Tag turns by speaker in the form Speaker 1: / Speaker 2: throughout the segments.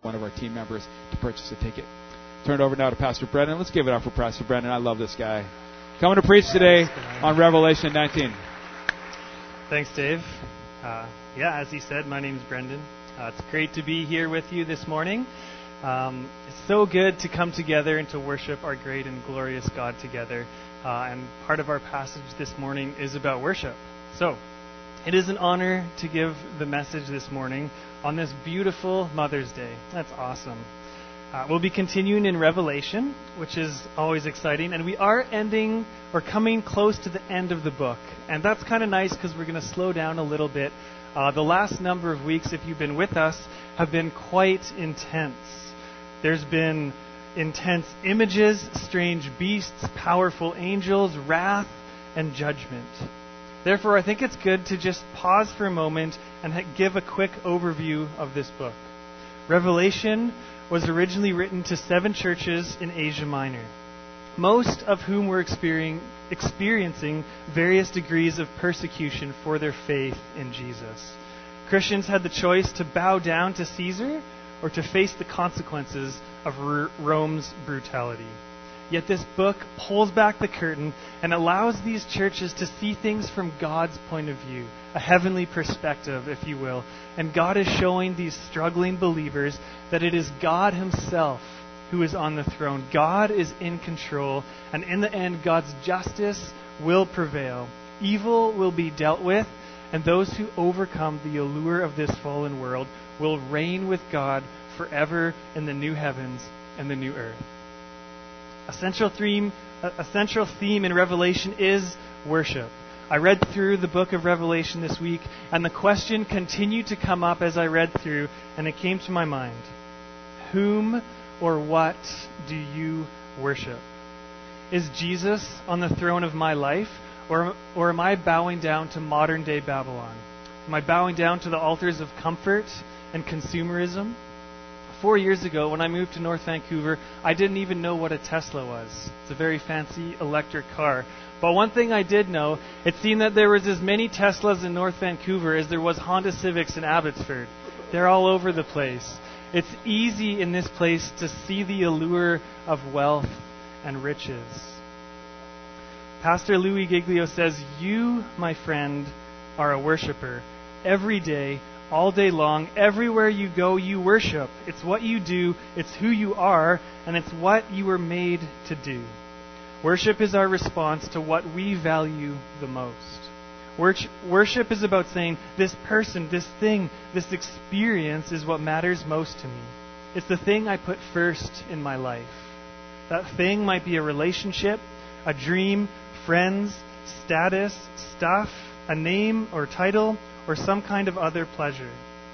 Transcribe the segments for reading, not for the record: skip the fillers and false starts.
Speaker 1: one of our team members to purchase a ticket. Turn it over now to Pastor Brendan. Let's give it up for Pastor Brendan. I love this guy. Coming to preach today on Revelation 19.
Speaker 2: Thanks, Dave. As he said, my name is Brendan. It's great to be here with you this morning. It's so good to come together and to worship our great and glorious God together. And part of our passage this morning is about worship. So, it is an honor to give the message this morning on this beautiful Mother's Day. That's awesome. We'll be continuing in Revelation, which is always exciting. And we are coming close to the end of the book. And that's kind of nice because we're going to slow down a little bit. The last number of weeks, if you've been with us, have been quite intense. There's been intense images, strange beasts, powerful angels, wrath, and judgment. Therefore, I think it's good to just pause for a moment and give a quick overview of this book. Revelation was originally written to 7 churches in Asia Minor, most of whom were experiencing various degrees of persecution for their faith in Jesus. Christians had the choice to bow down to Caesar or to face the consequences of Rome's brutality. Yet this book pulls back the curtain and allows these churches to see things from God's point of view, a heavenly perspective, if you will. And God is showing these struggling believers that it is God Himself who is on the throne. God is in control, and in the end, God's justice will prevail. Evil will be dealt with, and those who overcome the allure of this fallen world will reign with God forever in the new heavens and the new earth. A central theme in Revelation is worship. I read through the book of Revelation this week, and the question continued to come up as I read through, and it came to my mind. Whom or what do you worship? Is Jesus on the throne of my life, or am I bowing down to modern-day Babylon? Am I bowing down to the altars of comfort and consumerism? 4 years ago, when I moved to North Vancouver, I didn't even know what a Tesla was. It's a very fancy electric car. But one thing I did know, it seemed that there was as many Teslas in North Vancouver as there was Honda Civics in Abbotsford. They're all over the place. It's easy in this place to see the allure of wealth and riches. Pastor Louis Giglio says, you, my friend, are a worshiper. Every day, all day long, everywhere you go, you worship. It's what you do, it's who you are, and it's what you were made to do. Worship is our response to what we value the most. Worship is about saying, this person, this thing, this experience is what matters most to me. It's the thing I put first in my life. That thing might be a relationship, a dream, friends, status, stuff, a name or title, or some kind of other pleasure.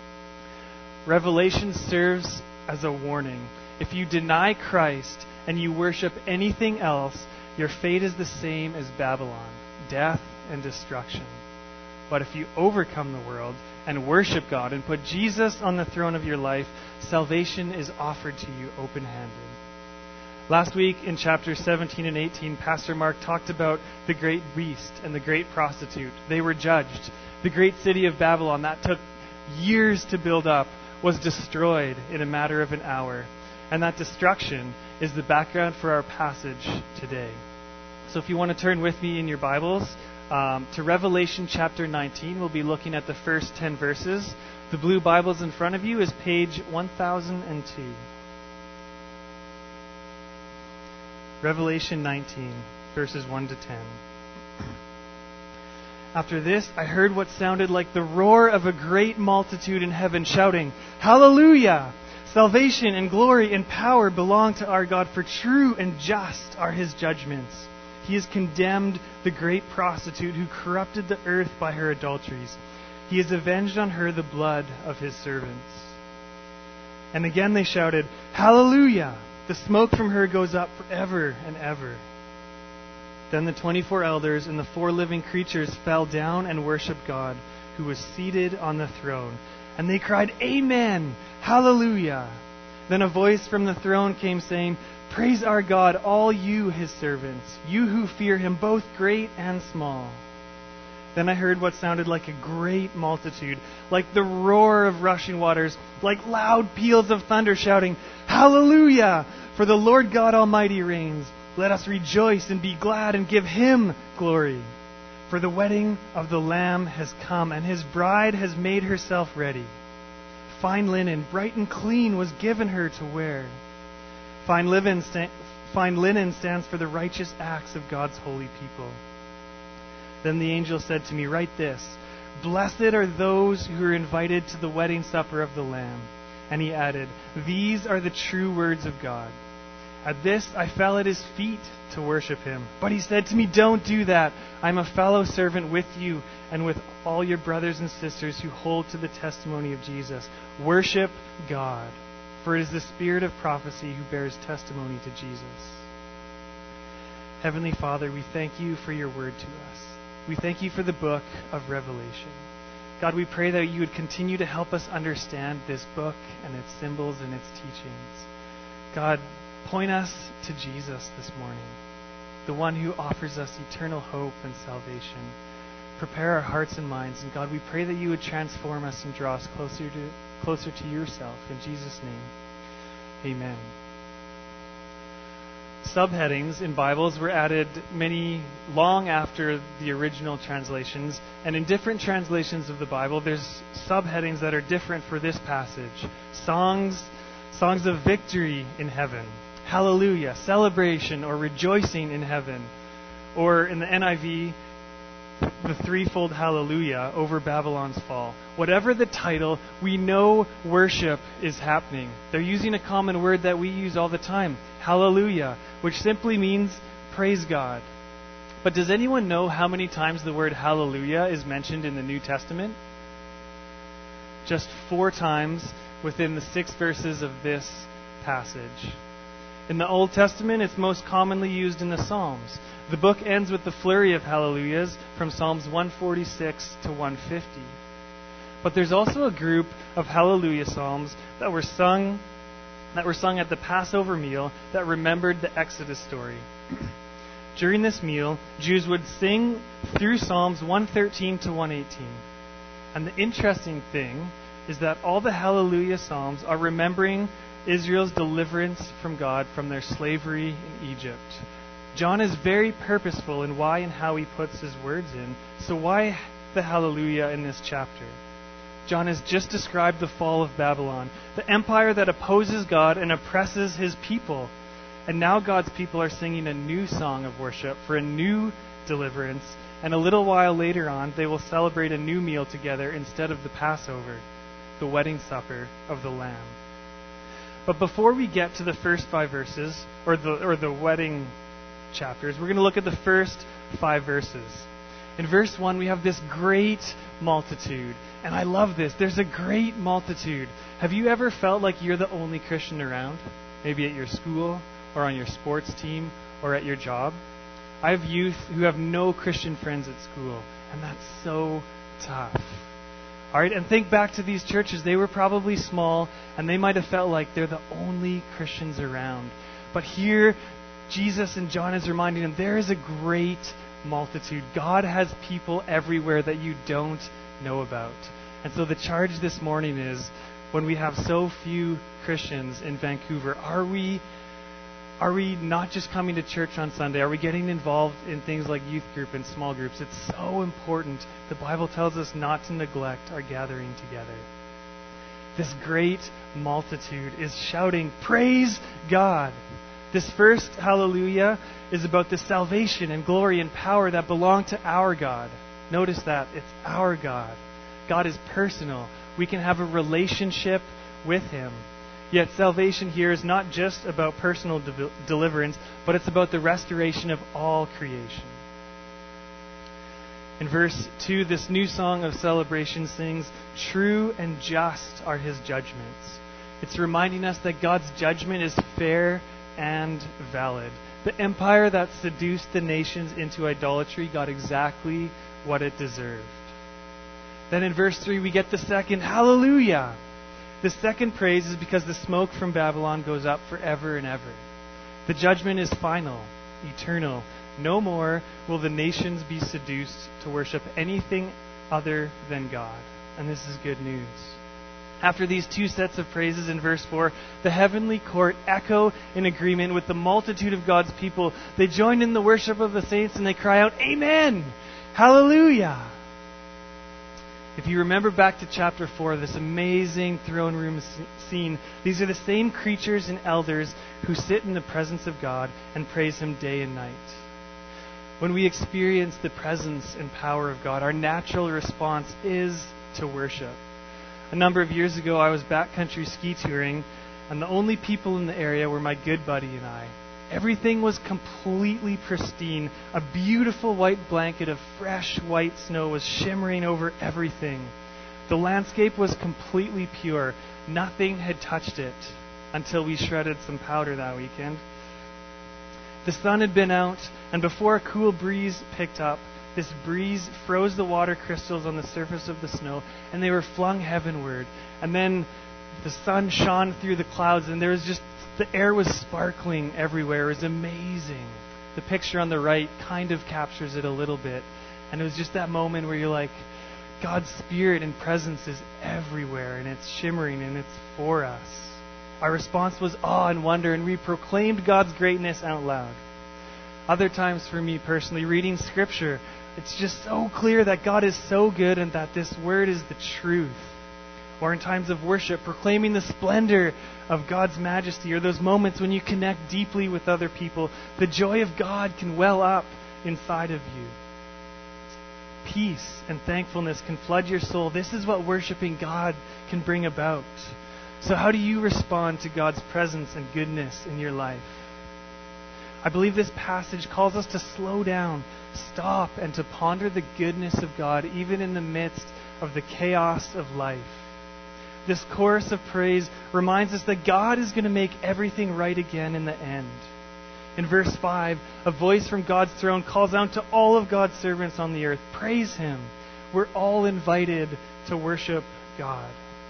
Speaker 2: Revelation serves as a warning. If you deny Christ and you worship anything else, your fate is the same as Babylon, death and destruction. But if you overcome the world and worship God and put Jesus on the throne of your life, salvation is offered to you open-handed. Last week in chapters 17 and 18, Pastor Mark talked about the great beast and the great prostitute. They were judged. The great city of Babylon that took years to build up was destroyed in a matter of an hour. And that destruction is the background for our passage today. So if you want to turn with me in your Bibles to Revelation chapter 19, we'll be looking at the first 10 verses. The blue Bibles in front of you is page 1002. Revelation 19, verses 1 to 10. After this, I heard what sounded like the roar of a great multitude in heaven shouting, Hallelujah! Salvation and glory and power belong to our God, for true and just are His judgments. He has condemned the great prostitute who corrupted the earth by her adulteries. He has avenged on her the blood of His servants. And again they shouted, Hallelujah! The smoke from her goes up forever and ever. Then the 24 elders and the 4 living creatures fell down and worshipped God, who was seated on the throne. And they cried, Amen! Hallelujah! Then a voice from the throne came saying, Praise our God, all you His servants, you who fear Him, both great and small. Then I heard what sounded like a great multitude, like the roar of rushing waters, like loud peals of thunder shouting, "Hallelujah! For the Lord God Almighty reigns. Let us rejoice and be glad and give Him glory. For the wedding of the Lamb has come, and His bride has made herself ready. Fine linen, bright and clean, was given her to wear. Fine linen stands for the righteous acts of God's holy people." Then the angel said to me, "Write this: Blessed are those who are invited to the wedding supper of the Lamb." And he added, "These are the true words of God." At this I fell at his feet to worship him. But he said to me, "Don't do that. I'm a fellow servant with you and with all your brothers and sisters who hold to the testimony of Jesus. Worship God, for it is the spirit of prophecy who bears testimony to Jesus." Heavenly Father, we thank you for your word to us. We thank you for the book of Revelation. God, we pray that you would continue to help us understand this book and its symbols and its teachings. God, point us to Jesus this morning, the one who offers us eternal hope and salvation. Prepare our hearts and minds. And God, we pray that you would transform us and draw us closer to yourself. In Jesus' name, amen. Subheadings in Bibles were added long after the original translations, and in different translations of the Bible, there's subheadings that are different for this passage. Songs of victory in heaven, hallelujah, celebration or rejoicing in heaven, or in the NIV, the threefold hallelujah over Babylon's fall. Whatever the title, we know worship is happening. They're using a common word that we use all the time, hallelujah, which simply means praise God. But does anyone know how many times the word hallelujah is mentioned in the New Testament? Just 4 times within the 6 verses of this passage. In the Old Testament, it's most commonly used in the Psalms. The book ends with the flurry of hallelujahs from Psalms 146 to 150. But there's also a group of hallelujah psalms that were sung at the Passover meal that remembered the Exodus story. During this meal, Jews would sing through Psalms 113 to 118. And the interesting thing is that all the hallelujah psalms are remembering Israel's deliverance from God from their slavery in Egypt. John is very purposeful in why and how he puts his words in. So why the hallelujah in this chapter? John has just described the fall of Babylon, the empire that opposes God and oppresses his people. And now God's people are singing a new song of worship for a new deliverance. And a little while later on, they will celebrate a new meal together instead of the Passover, the wedding supper of the Lamb. But before we get to the first 5 verses, or the wedding chapters, we're going to look at the first 5 verses. In verse 1, we have this great multitude. And I love this. There's a great multitude. Have you ever felt like you're the only Christian around? Maybe at your school, or on your sports team, or at your job? I have youth who have no Christian friends at school. And that's so tough. All right, and think back to these churches. They were probably small, and they might have felt like they're the only Christians around. But here, Jesus and John is reminding them there is a great multitude. God has people everywhere that you don't know about. And so the charge this morning is, when we have so few Christians in Vancouver, are we not just coming to church on Sunday? Are we getting involved in things like youth group and small groups? It's so important. The Bible tells us not to neglect our gathering together. This great multitude is shouting, "Praise God!" This first hallelujah is about the salvation and glory and power that belong to our God. Notice that. It's our God. God is personal. We can have a relationship with Him. Yet salvation here is not just about personal deliverance, but it's about the restoration of all creation. In verse 2, this new song of celebration sings, "True and just are His judgments." It's reminding us that God's judgment is fair and valid. The empire that seduced the nations into idolatry got exactly what it deserved. Then in verse 3, we get the second hallelujah. The second praise is because the smoke from Babylon goes up forever and ever. The judgment is final, eternal. No more will the nations be seduced to worship anything other than God. And this is good news. After these two sets of praises in verse 4, the heavenly court echo in agreement with the multitude of God's people. They join in the worship of the saints and they cry out, Amen! Hallelujah! If you remember back to chapter 4, this amazing throne room scene, these are the same creatures and elders who sit in the presence of God and praise Him day and night. When we experience the presence and power of God, our natural response is to worship. A number of years ago, I was backcountry ski touring, and the only people in the area were my good buddy and I. Everything was completely pristine. A beautiful white blanket of fresh white snow was shimmering over everything. The landscape was completely pure. Nothing had touched it until we shredded some powder that weekend. The sun had been out, and before a cool breeze picked up, this breeze froze the water crystals on the surface of the snow, and they were flung heavenward. And then the sun shone through the clouds, and the air was sparkling everywhere. It was amazing. The picture on the right kind of captures it a little bit. And it was just that moment where you're like, God's Spirit and presence is everywhere, and it's shimmering, and it's for us. Our response was awe and wonder, and we proclaimed God's greatness out loud. Other times for me personally, reading Scripture, it's just so clear that God is so good and that this Word is the truth. Or in times of worship, proclaiming the splendor of God's majesty, or those moments when you connect deeply with other people, the joy of God can well up inside of you. Peace and thankfulness can flood your soul. This is what worshiping God can bring about. So how do you respond to God's presence and goodness in your life? I believe this passage calls us to slow down, stop, and to ponder the goodness of God even in the midst of the chaos of life. This chorus of praise reminds us that God is going to make everything right again in the end. In verse 5, a voice from God's throne calls out to all of God's servants on the earth, praise Him. We're all invited to worship God.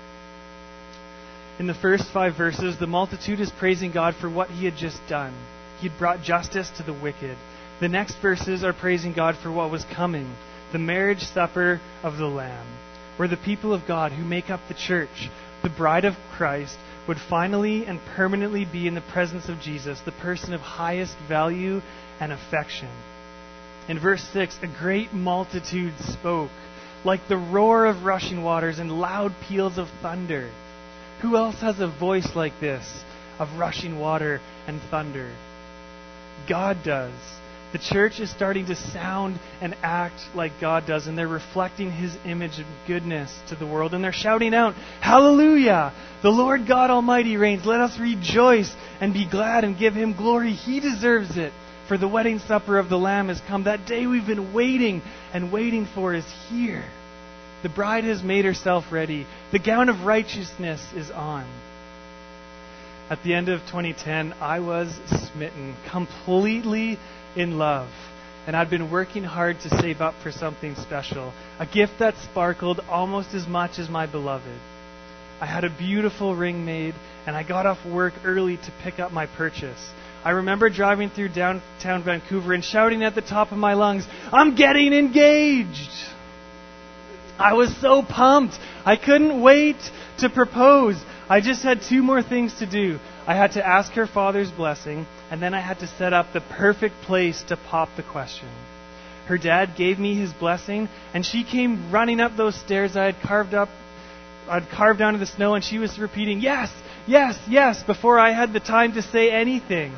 Speaker 2: In the first 5 verses, the multitude is praising God for what He had just done. He'd brought justice to the wicked. The next verses are praising God for what was coming, the marriage supper of the Lamb, where the people of God who make up the church, the bride of Christ, would finally and permanently be in the presence of Jesus, the person of highest value and affection. In verse 6, a great multitude spoke, like the roar of rushing waters and loud peals of thunder. Who else has a voice like this, of rushing water and thunder? God does. The church is starting to sound and act like God does, and they're reflecting His image of goodness to the world. And they're shouting out, Hallelujah! The Lord God Almighty reigns. Let us rejoice and be glad and give Him glory. He deserves it. For the wedding supper of the Lamb has come. That day we've been waiting and waiting for is here. The bride has made herself ready. The gown of righteousness is on. At the end of 2010, I was smitten, completely in love. And I'd been working hard to save up for something special, a gift that sparkled almost as much as my beloved. I had a beautiful ring made, and I got off work early to pick up my purchase. I remember driving through downtown Vancouver and shouting at the top of my lungs, I'm getting engaged! I was so pumped. I couldn't wait to propose. I just had 2 more things to do. I had to ask her father's blessing, and then I had to set up the perfect place to pop the question. Her dad gave me his blessing, and she came running up those stairs I'd carved out of the snow, and she was repeating, yes, yes, yes, before I had the time to say anything.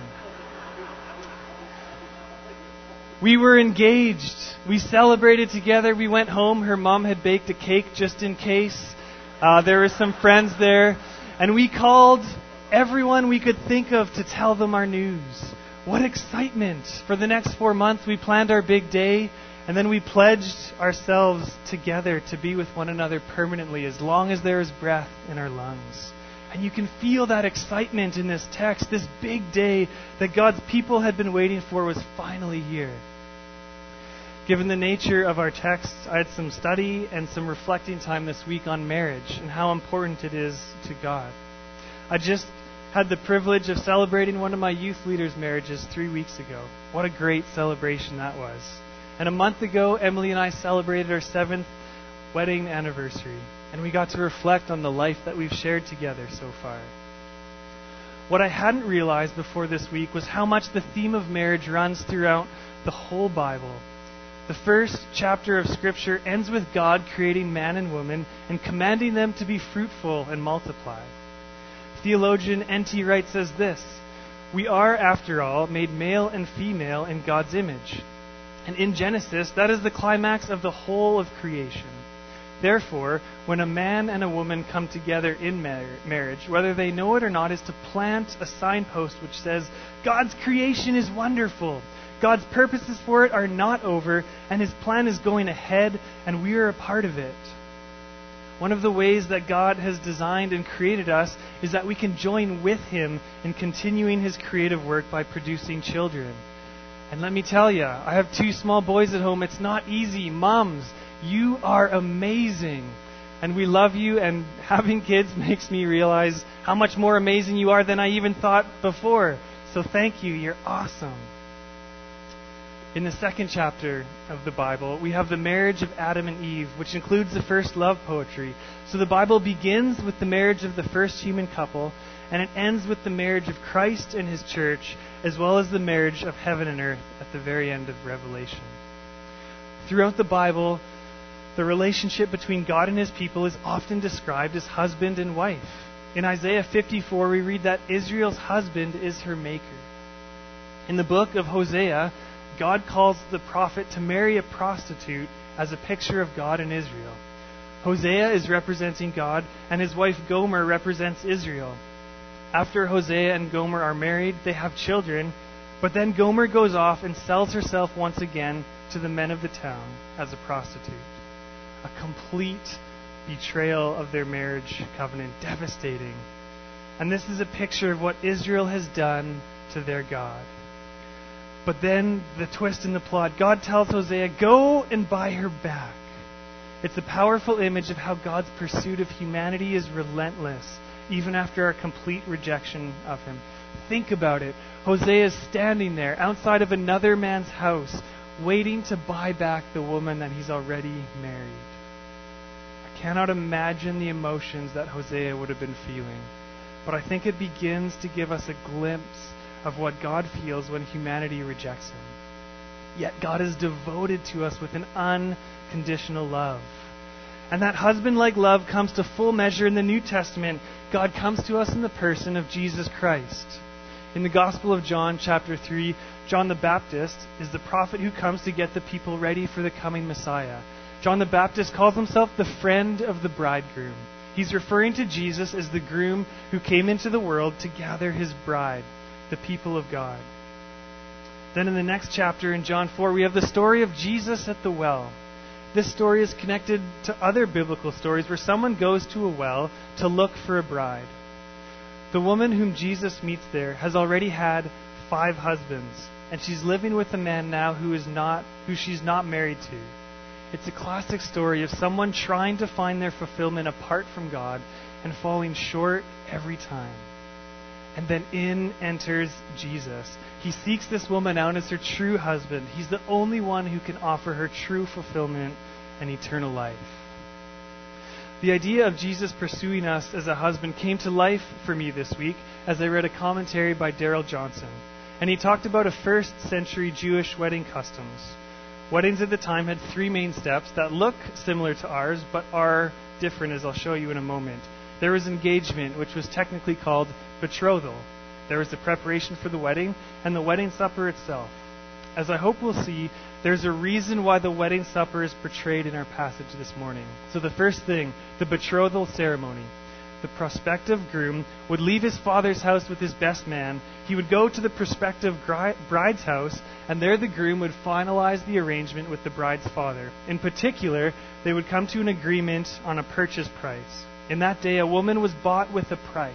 Speaker 2: We were engaged. We celebrated together. We went home. Her mom had baked a cake just in case. There were some friends there. And we called everyone we could think of to tell them our news. What excitement. For the next 4 months, we planned our big day. And then we pledged ourselves together to be with one another permanently as long as there is breath in our lungs. And you can feel that excitement in this text. This big day that God's people had been waiting for was finally here. Given the nature of our text, I had some study and some reflecting time this week on marriage and how important it is to God. I just had the privilege of celebrating one of my youth leaders' marriages 3 weeks ago. What a great celebration that was. And a month ago, Emily and I celebrated our 7th wedding anniversary. And we got to reflect on the life that we've shared together so far. What I hadn't realized before this week was how much the theme of marriage runs throughout the whole Bible. The first chapter of Scripture ends with God creating man and woman and commanding them to be fruitful and multiply. Theologian N.T. Wright says this: "We are, after all, made male and female in God's image. And in Genesis, that is the climax of the whole of creation. Therefore, when a man and a woman come together in marriage, whether they know it or not, is to plant a signpost which says, God's creation is wonderful. God's purposes for it are not over, and His plan is going ahead, and we are a part of it." One of the ways that God has designed and created us is that we can join with Him in continuing His creative work by producing children. And let me tell you, I have 2 small boys at home. It's not easy. Moms, you are amazing. And we love you, and having kids makes me realize how much more amazing you are than I even thought before. So thank you. You're awesome. In the 2nd chapter of the Bible, we have the marriage of Adam and Eve, which includes the first love poetry. So the Bible begins with the marriage of the first human couple, and it ends with the marriage of Christ and His church, as well as the marriage of heaven and earth at the very end of Revelation. Throughout the Bible, the relationship between God and His people is often described as husband and wife. In Isaiah 54, we read that Israel's husband is her maker. In the book of Hosea, God calls the prophet to marry a prostitute as a picture of God and Israel. Hosea is representing God, and his wife Gomer represents Israel. After Hosea and Gomer are married, they have children, but then Gomer goes off and sells herself once again to the men of the town as a prostitute. A complete betrayal of their marriage covenant, devastating. And this is a picture of what Israel has done to their God. But then the twist in the plot, God tells Hosea, go and buy her back. It's a powerful image of how God's pursuit of humanity is relentless, even after our complete rejection of Him. Think about it. Hosea is standing there outside of another man's house, waiting to buy back the woman that he's already married. I cannot imagine the emotions that Hosea would have been feeling, but I think it begins to give us a glimpse of what God feels when humanity rejects Him. Yet God is devoted to us with an unconditional love. And that husband-like love comes to full measure in the New Testament. God comes to us in the person of Jesus Christ. In the Gospel of John, chapter 3, John the Baptist is the prophet who comes to get the people ready for the coming Messiah. John the Baptist calls himself the friend of the bridegroom. He's referring to Jesus as the groom who came into the world to gather His bride, the people of God. Then in the next chapter, in John 4, we have the story of Jesus at the well. This story is connected to other biblical stories where someone goes to a well to look for a bride. The woman whom Jesus meets there has already had 5 husbands, and she's living with a man now who she's not married to. It's a classic story of someone trying to find their fulfillment apart from God and falling short every time. And then in enters Jesus. He seeks this woman out as her true husband. He's the only one who can offer her true fulfillment and eternal life. The idea of Jesus pursuing us as a husband came to life for me this week as I read a commentary by Darrell Johnson. And he talked about a 1st century Jewish wedding customs. Weddings at the time had 3 main steps that look similar to ours but are different, as I'll show you in a moment. There was engagement, which was technically called betrothal. There was the preparation for the wedding and the wedding supper itself. As I hope we'll see, there's a reason why the wedding supper is portrayed in our passage this morning. So the first thing, the betrothal ceremony. The prospective groom would leave his father's house with his best man. He would go to the prospective bride's house, and there the groom would finalize the arrangement with the bride's father. In particular, they would come to an agreement on a purchase price. In that day, a woman was bought with a price.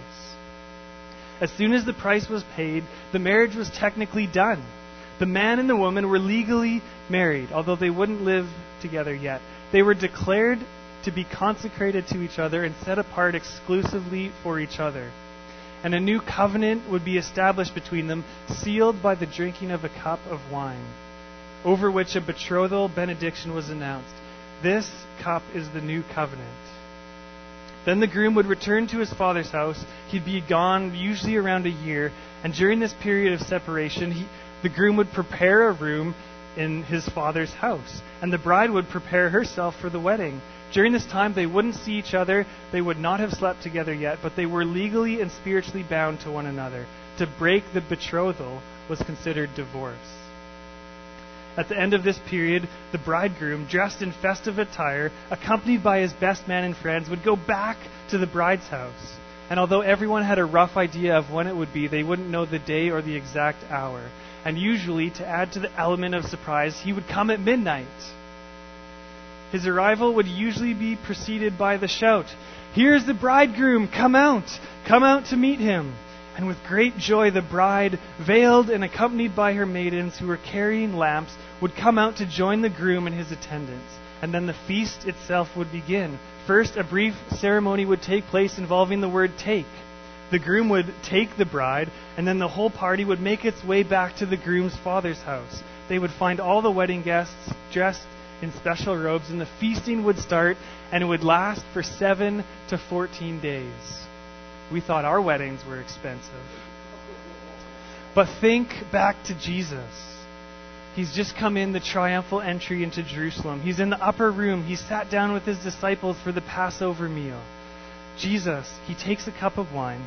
Speaker 2: As soon as the price was paid, the marriage was technically done. The man and the woman were legally married, although they wouldn't live together yet. They were declared to be consecrated to each other and set apart exclusively for each other. and a new covenant would be established between them, sealed by the drinking of a cup of wine, over which a betrothal benediction was announced. This cup is the new covenant. Then the groom would return to his father's house. He'd be gone usually around a year, and during this period of separation, the groom would prepare a room in his father's house, and the bride would prepare herself for the wedding. During this time, they wouldn't see each other. They would not have slept together yet, but they were legally and spiritually bound to one another. To break the betrothal was considered divorce. At the end of this period, the bridegroom, dressed in festive attire, accompanied by his best man and friends, would go back to the bride's house. And although everyone had a rough idea of when it would be, they wouldn't know the day or the exact hour. And usually, to add to the element of surprise, he would come at midnight. His arrival would usually be preceded by the shout, "Here's the bridegroom! Come out! Come out to meet him!" And with great joy, the bride, veiled and accompanied by her maidens who were carrying lamps, would come out to join the groom and his attendants. And then the feast itself would begin. First, a brief ceremony would take place involving the word take. The groom would take the bride, and then the whole party would make its way back to the groom's father's house. They would find all the wedding guests dressed in special robes, and the feasting would start, and it would last for 7 to 14 days. We thought our weddings were expensive. But think back to Jesus. He's just come in the triumphal entry into Jerusalem. He's in the upper room. He sat down with his disciples for the Passover meal. Jesus, he takes a cup of wine,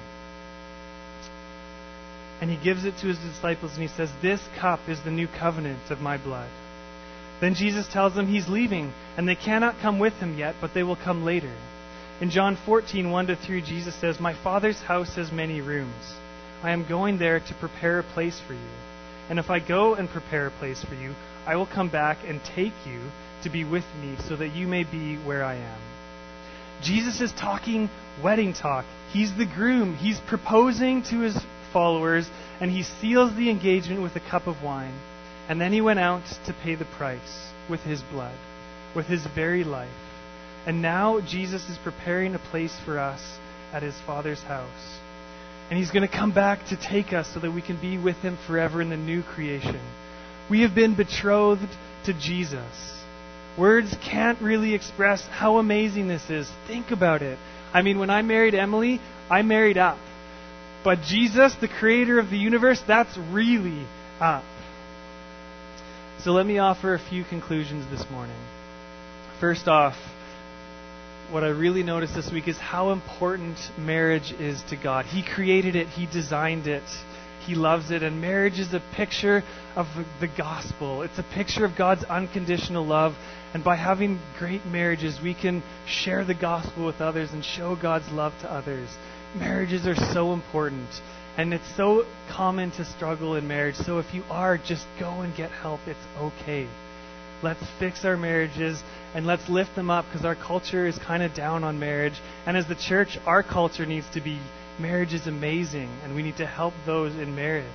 Speaker 2: and he gives it to his disciples, and he says, "This cup is the new covenant of my blood." Then Jesus tells them he's leaving, and they cannot come with him yet, but they will come later. In John 14, 1-3, Jesus says, "My Father's house has many rooms. I am going there to prepare a place for you. And if I go and prepare a place for you, I will come back and take you to be with me so that you may be where I am." Jesus is talking wedding talk. He's the groom. He's proposing to his followers, and he seals the engagement with a cup of wine. And then he went out to pay the price with his blood, with his very life. And now Jesus is preparing a place for us at his Father's house. And he's going to come back to take us so that we can be with him forever in the new creation. We have been betrothed to Jesus. Words can't really express how amazing this is. Think about it. I mean, when I married Emily, I married up. But Jesus, the creator of the universe, that's really up. So let me offer a few conclusions this morning. First off, what I really noticed this week is how important marriage is to God. He created it. He designed it. He loves it. And marriage is a picture of the gospel. It's a picture of God's unconditional love. And by having great marriages, we can share the gospel with others and show God's love to others. Marriages are so important. And it's so common to struggle in marriage. So if you are, just go and get help. It's okay. Let's fix our marriages and let's lift them up, because our culture is kind of down on marriage. And as the church, our culture needs to be, marriage is amazing, and we need to help those in marriage.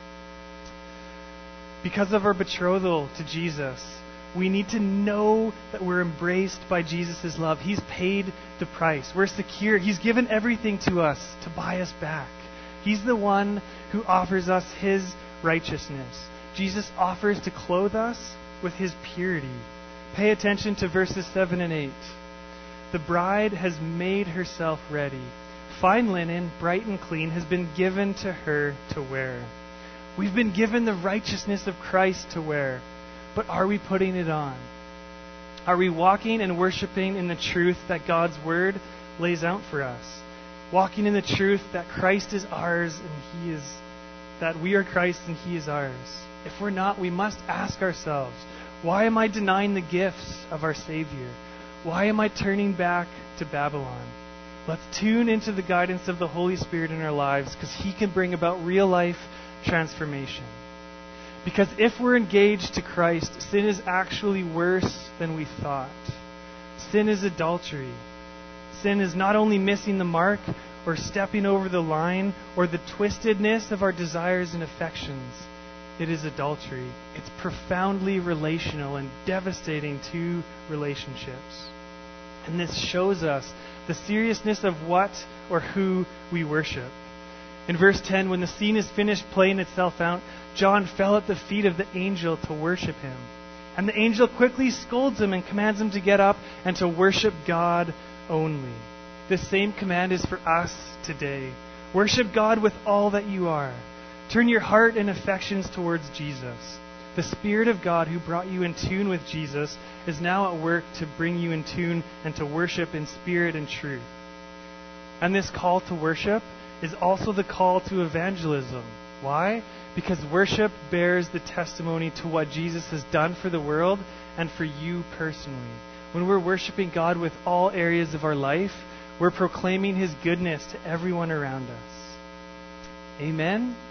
Speaker 2: Because of our betrothal to Jesus, we need to know that we're embraced by Jesus' love. He's paid the price. We're secure. He's given everything to us to buy us back. He's the one who offers us his righteousness. Jesus offers to clothe us with his purity. Pay attention to verses 7 and 8. The bride has made herself ready. Fine linen, bright and clean, has been given to her to wear. We've been given the righteousness of Christ to wear. But are we putting it on? Are we walking and worshiping in the truth that God's word lays out for us? Walking in the truth that Christ is ours and that we are Christ and he is ours. If we're not, we must ask ourselves, why am I denying the gifts of our Savior? Why am I turning back to Babylon? Let's tune into the guidance of the Holy Spirit in our lives, because he can bring about real life transformation. Because if we're engaged to Christ, sin is actually worse than we thought. Sin is adultery. Sin is not only missing the mark or stepping over the line or the twistedness of our desires and affections. It is adultery. It's profoundly relational and devastating to relationships. And this shows us the seriousness of what or who we worship. In verse 10, when the scene is finished playing itself out, John fell at the feet of the angel to worship him. And the angel quickly scolds him and commands him to get up and to worship God only. This same command is for us today. Worship God with all that you are. Turn your heart and affections towards Jesus. The Spirit of God who brought you in tune with Jesus is now at work to bring you in tune and to worship in spirit and truth. And this call to worship is also the call to evangelism. Why? Because worship bears the testimony to what Jesus has done for the world and for you personally. When we're worshiping God with all areas of our life, we're proclaiming His goodness to everyone around us. Amen?